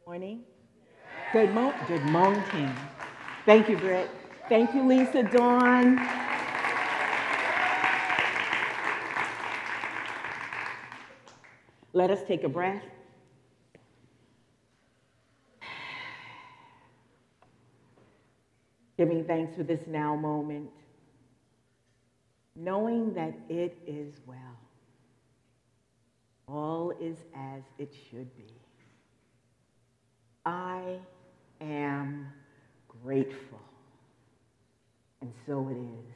Morning. Good morning. Thank you, Britt. Thank you, Lisa, Dawn. Let us take a breath. Giving thanks for this now moment, knowing that it is well. All is as it should be. I am grateful, and so it is.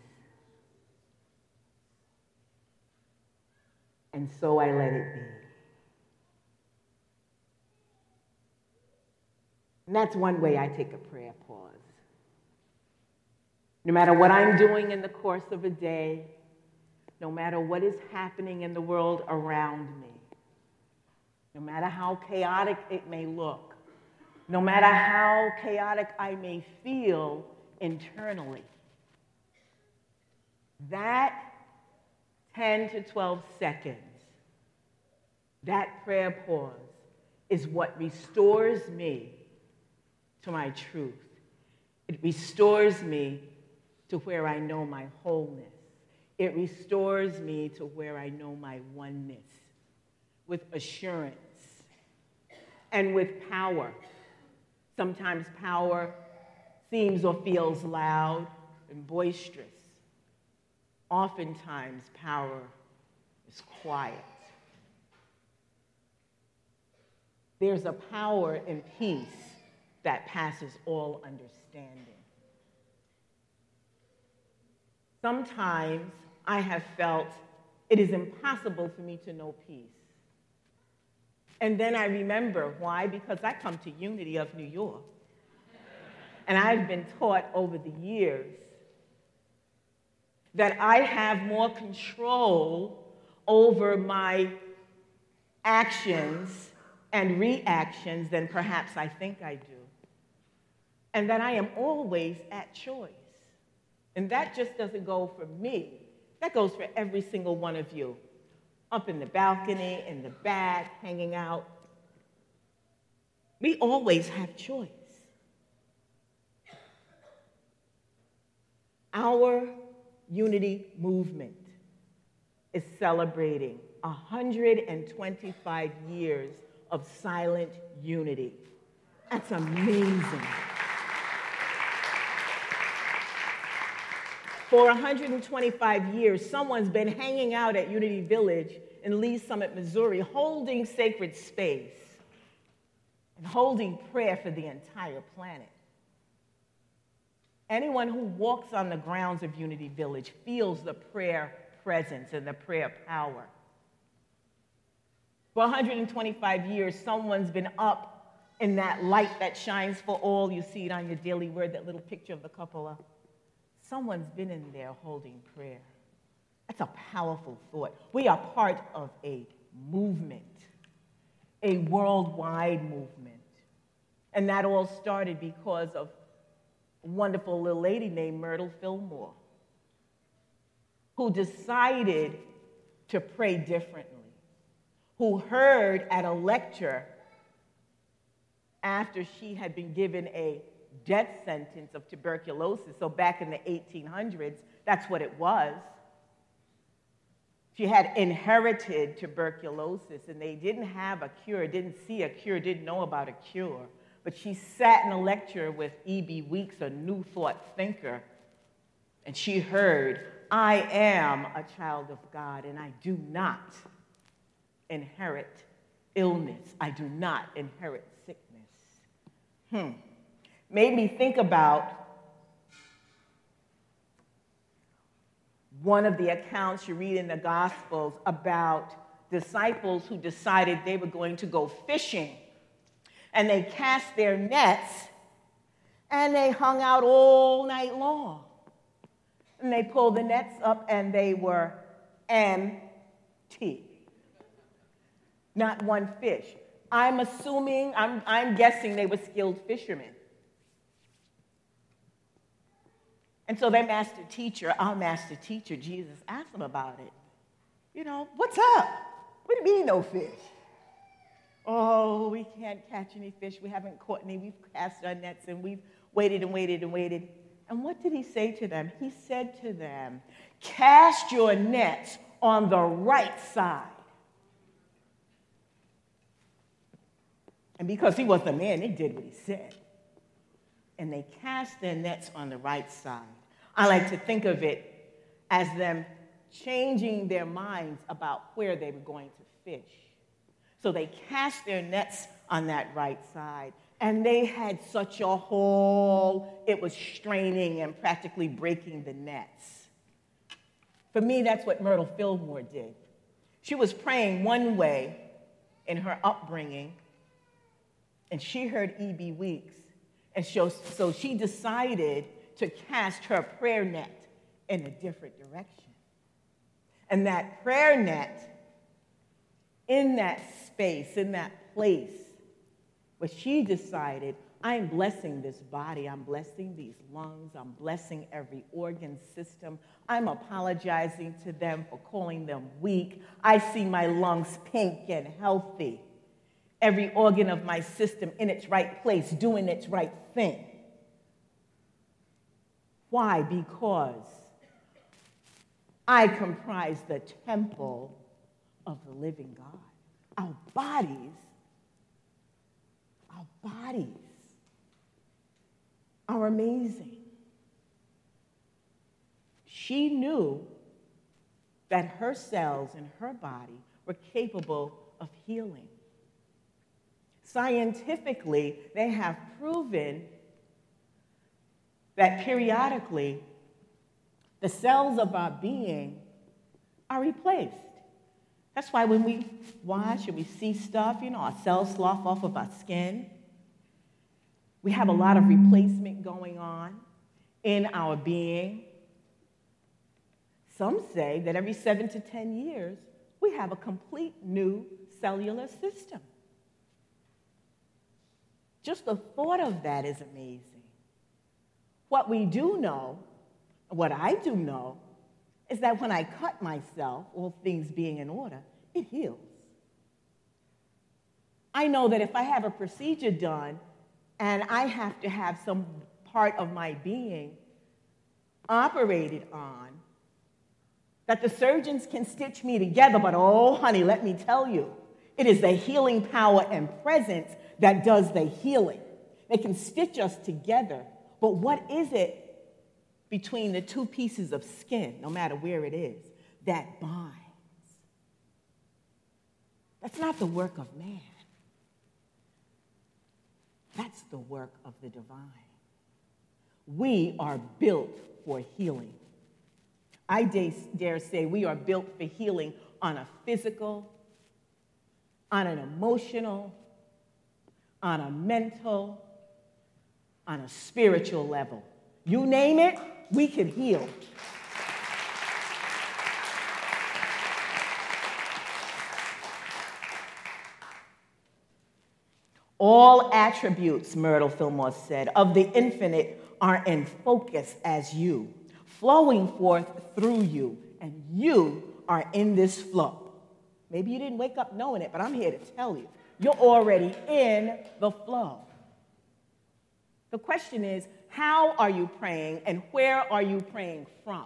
And so I let it be. And that's one way I take a prayer pause. No matter what I'm doing in the course of a day, no matter what is happening in the world around me, no matter how chaotic it may look, no matter how chaotic I may feel internally, that 10 to 12 seconds, that prayer pause is what restores me to my truth. It restores me to where I know my wholeness. It restores me to where I know my oneness, with assurance and with power. Sometimes power seems or feels loud and boisterous. Oftentimes power is quiet. There's a power in peace that passes all understanding. Sometimes I have felt it is impossible for me to know peace. And then I remember why, because I come to Unity of New York. And I've been taught over the years that I have more control over my actions and reactions than perhaps I think I do. And that I am always at choice. And that just doesn't go for me. That goes for every single one of you. Up in the balcony, in the back, hanging out. We always have choice. Our Unity movement is celebrating 125 years of silent unity. That's amazing. For 125 years, someone's been hanging out at Unity Village in Lee Summit, Missouri, holding sacred space and holding prayer for the entire planet. Anyone who walks on the grounds of Unity Village feels the prayer presence and the prayer power. For 125 years, someone's been up in that light that shines for all. You see it on your daily word, that little picture of the cupola. Someone's been in there holding prayer. That's a powerful thought. We are part of a movement, a worldwide movement. And that all started because of a wonderful little lady named Myrtle Fillmore, who decided to pray differently, who heard at a lecture after she had been given a death sentence of tuberculosis. So back in the 1800s, that's what it was. She had inherited tuberculosis, and they didn't have a cure, didn't see a cure, didn't know about a cure. But she sat in a lecture with E.B. Weeks, a New Thought thinker, and she heard, I am a child of God, and I do not inherit illness. I do not inherit sickness. Made me think about one of the accounts you read in the Gospels about disciples who decided they were going to go fishing. And they cast their nets, and they hung out all night long. And they pulled the nets up, and they were empty. Not one fish. I'm guessing they were skilled fishermen. And so their master teacher, our master teacher, Jesus, asked them about it. You know, what's up? What do you mean no fish? Oh, we can't catch any fish. We haven't caught any. We've cast our nets and we've waited and waited and waited. And what did he say to them? He said to them, cast your nets on the right side. And because he was the man, they did what he said. And they cast their nets on the right side. I like to think of it as them changing their minds about where they were going to fish. So they cast their nets on that right side. And they had such a haul, it was straining and practically breaking the nets. For me, that's what Myrtle Fillmore did. She was praying one way in her upbringing, and she heard E.B. Weeks. And so she decided to cast her prayer net in a different direction. And that prayer net, in that space, in that place, where she decided, I'm blessing this body, I'm blessing these lungs, I'm blessing every organ system, I'm apologizing to them for calling them weak. I see my lungs pink and healthy. Every organ of my system in its right place, doing its right thing. Why? Because I comprise the temple of the living God. Our bodies are amazing. She knew that her cells in her body were capable of healing. Scientifically, they have proven that periodically the cells of our being are replaced. That's why when we wash or we see stuff, our cells slough off of our skin. We have a lot of replacement going on in our being. Some say that every 7 to 10 years, we have a complete new cellular system. Just the thought of that is amazing. What we do know, what I do know, is that when I cut myself, all things being in order, it heals. I know that if I have a procedure done and I have to have some part of my being operated on, that the surgeons can stitch me together, but oh, honey, let me tell you, it is the healing power and presence that does the healing. They can stitch us together, but what is it between the two pieces of skin, no matter where it is, that binds? That's not the work of man. That's the work of the divine. We are built for healing. I dare say we are built for healing on a physical, on an emotional, on a mental, on a spiritual level. You name it, we can heal. All attributes, Myrtle Fillmore said, of the infinite are in focus as you, flowing forth through you, and you are in this flow. Maybe you didn't wake up knowing it, but I'm here to tell you, you're already in the flow. The question is, how are you praying and where are you praying from?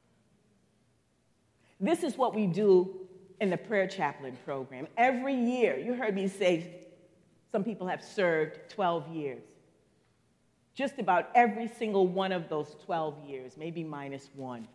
This is what we do in the prayer chaplain program. Every year, you heard me say some people have served 12 years. Just about every single one of those 12 years, maybe minus one.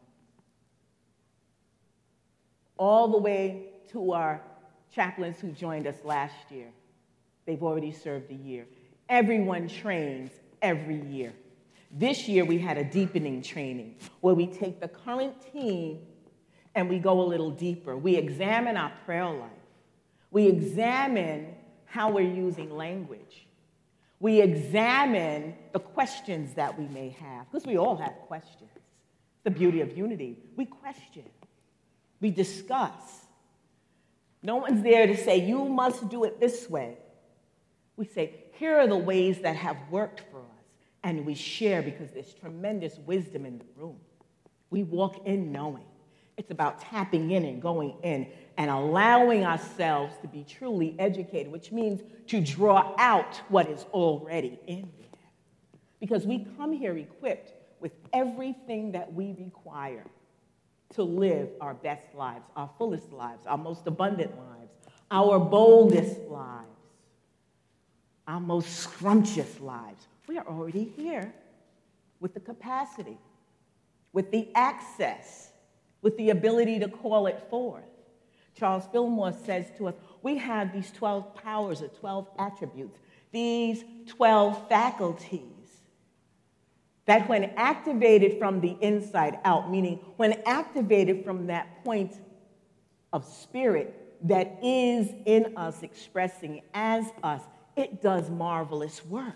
All the way to our chaplains who joined us last year. They've already served a year. Everyone trains every year. This year we had a deepening training where we take the current team and we go a little deeper. We examine our prayer life. We examine how we're using language. We examine the questions that we may have, because we all have questions. The beauty of unity. We question. We discuss. No one's there to say, you must do it this way. We say, here are the ways that have worked for us. And we share because there's tremendous wisdom in the room. We walk in knowing. It's about tapping in and going in and allowing ourselves to be truly educated, which means to draw out what is already in there. Because we come here equipped with everything that we require to live our best lives, our fullest lives, our most abundant lives, our boldest lives, our most scrumptious lives. We are already here with the capacity, with the access, with the ability to call it forth. Charles Fillmore says to us, we have these 12 powers or 12 attributes, these 12 faculties that when activated from the inside out, meaning when activated from that point of spirit that is in us, expressing as us, it does marvelous works.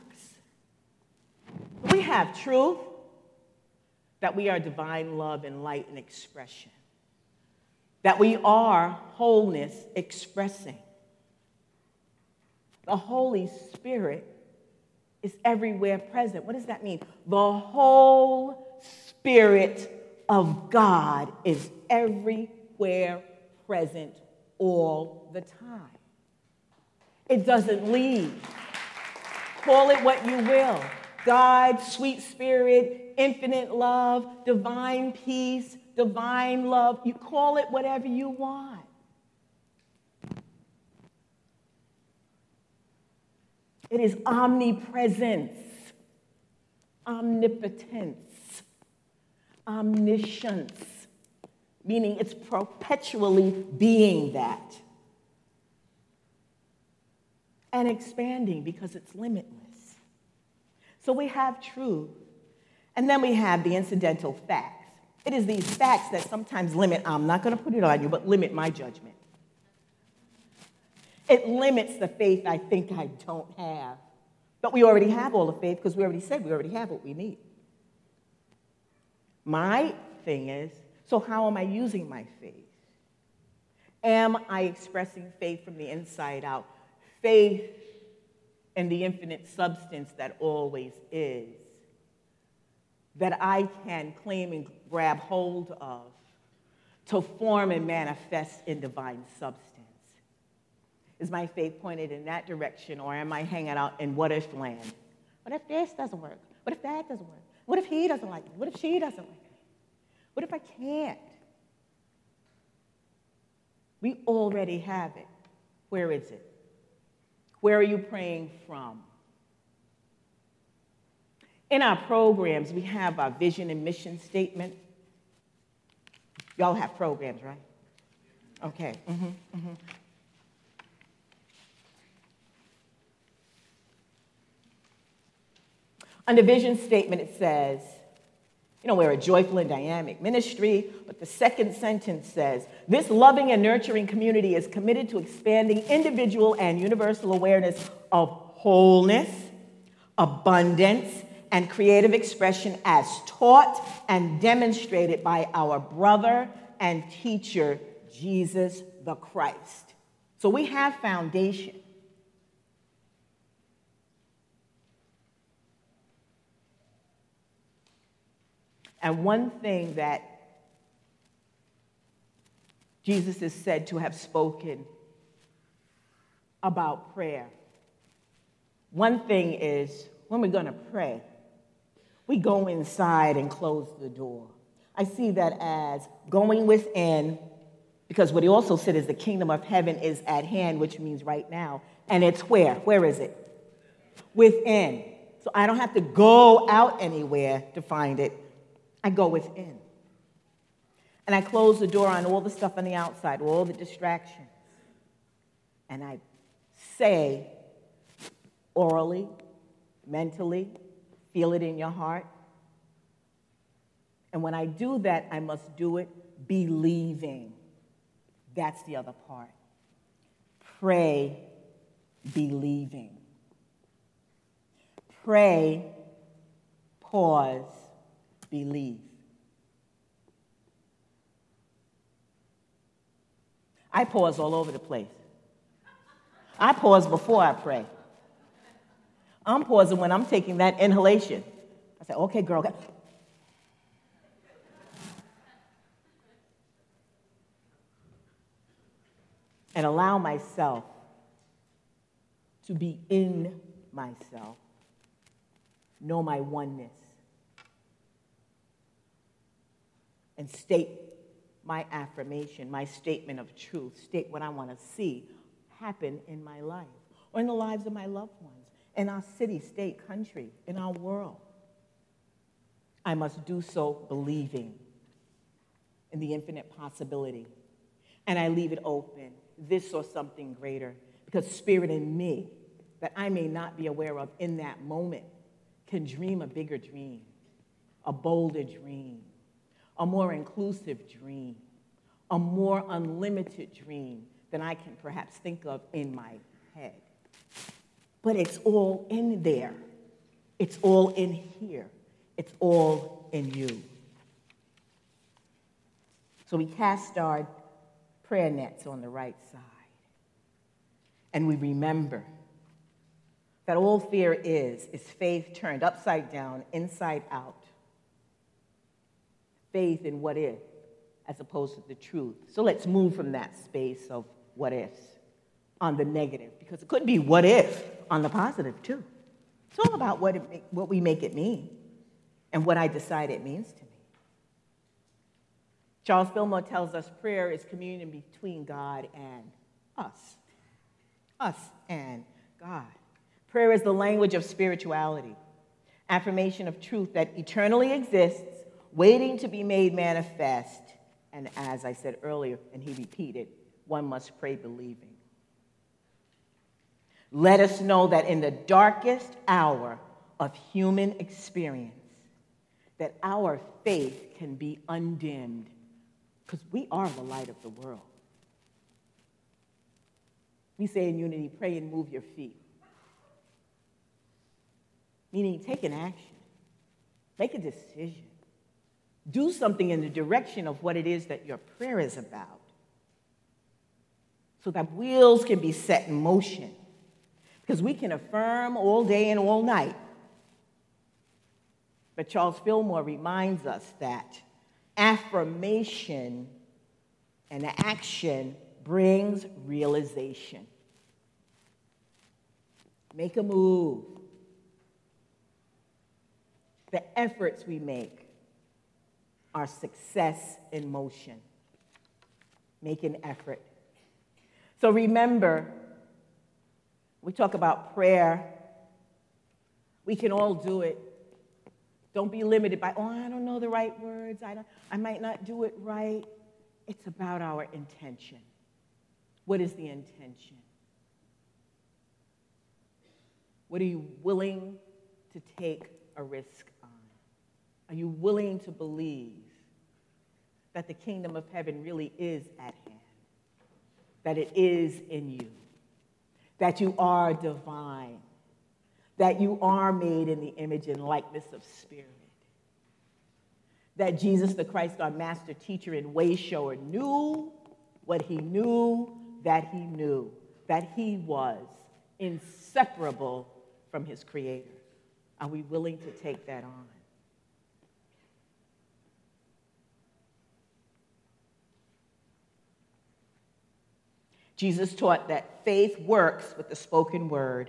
We have truth, that we are divine love and light and expression, that we are wholeness expressing. The Holy Spirit is everywhere present. What does that mean? The whole Spirit of God is everywhere present all the time. It doesn't leave. Call it what you will. God, sweet spirit, infinite love, divine peace, divine love. You call it whatever you want. It is omnipresence, omnipotence, omniscience, meaning it's perpetually being that. And expanding because it's limitless. So we have truth, and then we have the incidental facts. It is these facts that sometimes limit, I'm not going to put it on you, but limit my judgment. It limits the faith I think I don't have. But we already have all the faith because we already said we already have what we need. My thing is, so how am I using my faith? Am I expressing faith from the inside out? Faith in the infinite substance that always is, that I can claim and grab hold of to form and manifest in divine substance. Is my faith pointed in that direction, or am I hanging out in what if land? What if this doesn't work? What if that doesn't work? What if he doesn't like me? What if she doesn't like me? What if I can't? We already have it. Where is it? Where are you praying from? In our programs, we have our vision and mission statement. Y'all have programs, right? Okay. On the vision statement, it says, we're a joyful and dynamic ministry, but the second sentence says, this loving and nurturing community is committed to expanding individual and universal awareness of wholeness, abundance, and creative expression as taught and demonstrated by our brother and teacher, Jesus the Christ. So we have foundation. And one thing that Jesus is said to have spoken about prayer, one thing is when we're going to pray, we go inside and close the door. I see that as going within, because what he also said is the kingdom of heaven is at hand, which means right now. And it's where? Where is it? Within. So I don't have to go out anywhere to find it. I go within. And I close the door on all the stuff on the outside, all the distractions. And I say orally, mentally, feel it in your heart. And when I do that, I must do it believing. That's the other part. Pray believing. Pray, pause, believe. I pause all over the place. I pause before I pray. I'm pausing when I'm taking that inhalation. I say, okay, girl. and allow myself to be in myself, know my oneness, and state my affirmation, my statement of truth, state what I want to see happen in my life or in the lives of my loved ones, in our city, state, country, in our world. I must do so believing in the infinite possibility. And I leave it open, this or something greater, because spirit in me that I may not be aware of in that moment can dream a bigger dream, a bolder dream, a more inclusive dream, a more unlimited dream than I can perhaps think of in my head. But it's all in there. It's all in here. It's all in you. So we cast our prayer nets on the right side. And we remember that all fear is faith turned upside down, inside out. Faith in what if, as opposed to the truth. So let's move from that space of what ifs on the negative, because it could be what if on the positive too. It's all about what we make it mean and what I decide it means to me. Charles Fillmore tells us prayer is communion between God and us. Us and God. Prayer is the language of spirituality, affirmation of truth that eternally exists, waiting to be made manifest. And as I said earlier, and he repeated, one must pray believing. Let us know that in the darkest hour of human experience, that our faith can be undimmed, because we are the light of the world. We say in Unity, pray and move your feet. Meaning take an action. Make a decision. Do something in the direction of what it is that your prayer is about, so that wheels can be set in motion. Because we can affirm all day and all night. But Charles Fillmore reminds us that affirmation and action brings realization. Make a move. The efforts we make are success in motion. Make an effort. So remember, we talk about prayer. We can all do it. Don't be limited by, I don't know the right words. I might not do it right. It's about our intention. What is the intention? What are you willing to take a risk on? Are you willing to believe that the kingdom of heaven really is at hand? That it is in you? That you are divine? That you are made in the image and likeness of spirit? That Jesus the Christ, our master teacher and way shower, knew what he knew that he knew, that he was inseparable from his creator. Are we willing to take that on? Jesus taught that faith works with the spoken word.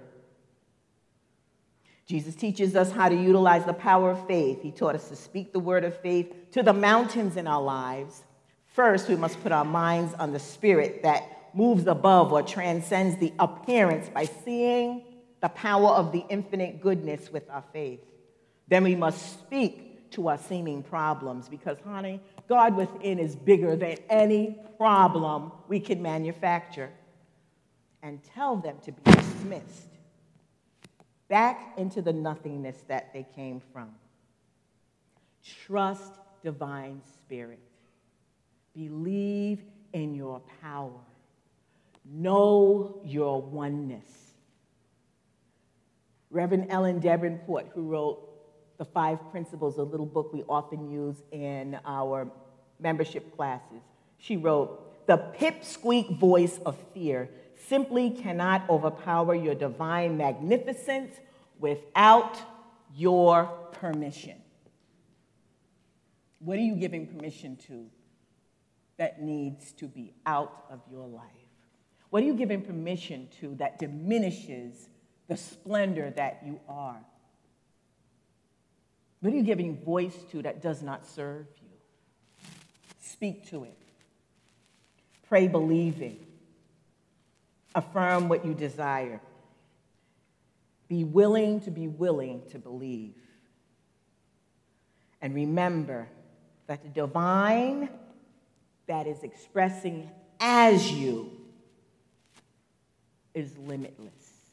Jesus teaches us how to utilize the power of faith. He taught us to speak the word of faith to the mountains in our lives. First, we must put our minds on the spirit that moves above or transcends the appearance by seeing the power of the infinite goodness with our faith. Then we must speak to our seeming problems because, honey, God within is bigger than any problem we can manufacture, and tell them to be dismissed back into the nothingness that they came from. Trust divine spirit. Believe in your power. Know your oneness. Reverend Ellen Davenport, who wrote The 5 Principles, a little book we often use in our membership classes, she wrote, "The pipsqueak voice of fear simply cannot overpower your divine magnificence without your permission." What are you giving permission to that needs to be out of your life? What are you giving permission to that diminishes the splendor that you are? What are you giving voice to that does not serve you? Speak to it. Pray believing. Affirm what you desire. Be willing to believe. And remember that the divine that is expressing as you is limitless.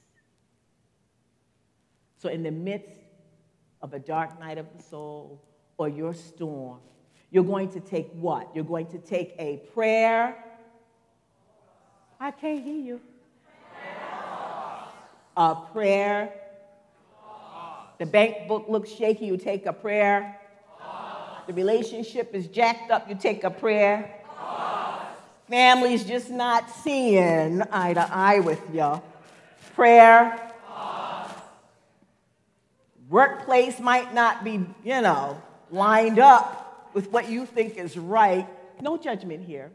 So in the midst of a dark night of the soul or your storm, you're going to take what? You're going to take a prayer. I can't hear you. A prayer. The bank book looks shaky, you take a prayer. The relationship is jacked up, you take a prayer. Family's just not seeing eye to eye with you. Prayer. Workplace might not be, lined up with what you think is right. No judgment here.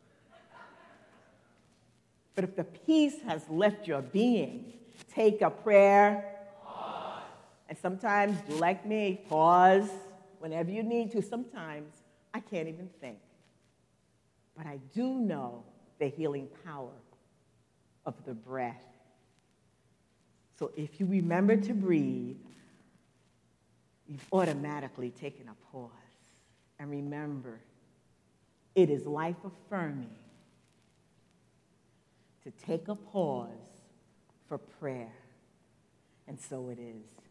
But if the peace has left your being, take a prayer. And sometimes, do like me, pause whenever you need to. Sometimes I can't even think. But I do know the healing power of the breath. So if you remember to breathe, you've automatically taken a pause. And remember, it is life-affirming to take a pause for prayer. And so it is.